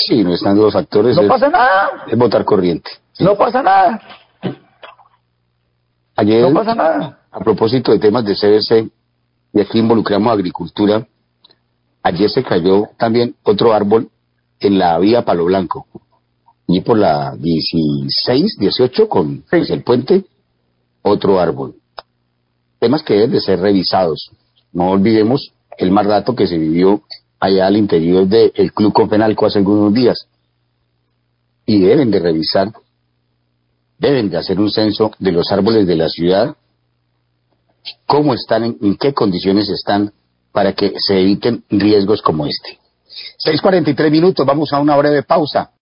Sí, no están los factores. No pasa nada. Es votar corriente. Sí. No pasa nada. Ayer, no pasa nada. A propósito de temas de CBC, y aquí involucramos agricultura, ayer se cayó también otro árbol en la vía Palo Blanco, y por la 16, 18 con pues, el puente, otro árbol. Temas que deben de ser revisados. No olvidemos el mal rato que se vivió allá al interior del Club Confenalco hace algunos días. Y deben de revisar, deben de hacer un censo de los árboles de la ciudad, cómo están, en qué condiciones están, para que se eviten riesgos como este. 6:43, vamos a una breve pausa.